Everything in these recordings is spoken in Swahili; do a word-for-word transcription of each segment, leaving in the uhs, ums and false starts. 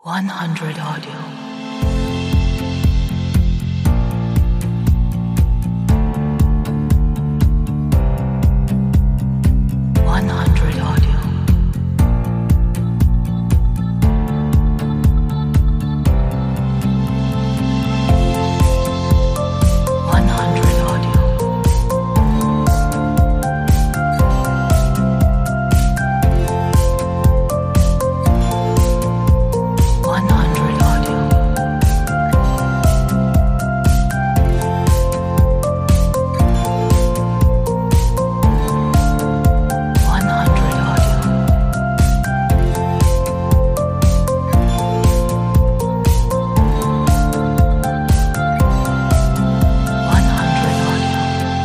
one hundred Audio. one hundred Audio. one hundred Audio. one hundred Audio. one hundred Audio. one hundred Audio.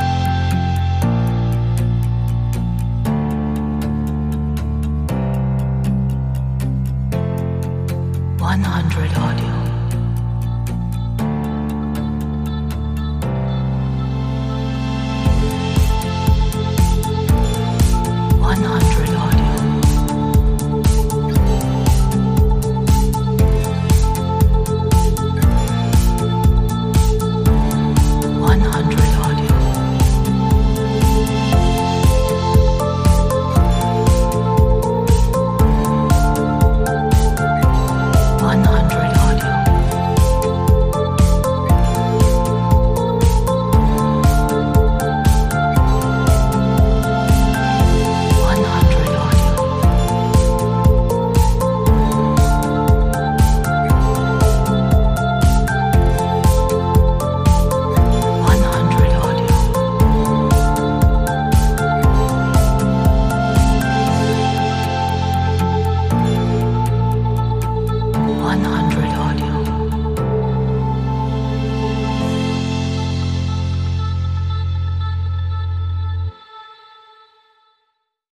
one hundred Audio. one hundred Audio. one hundred Audio. one hundred Audio. one hundred Audio. one hundred Audio. one hundred Audio.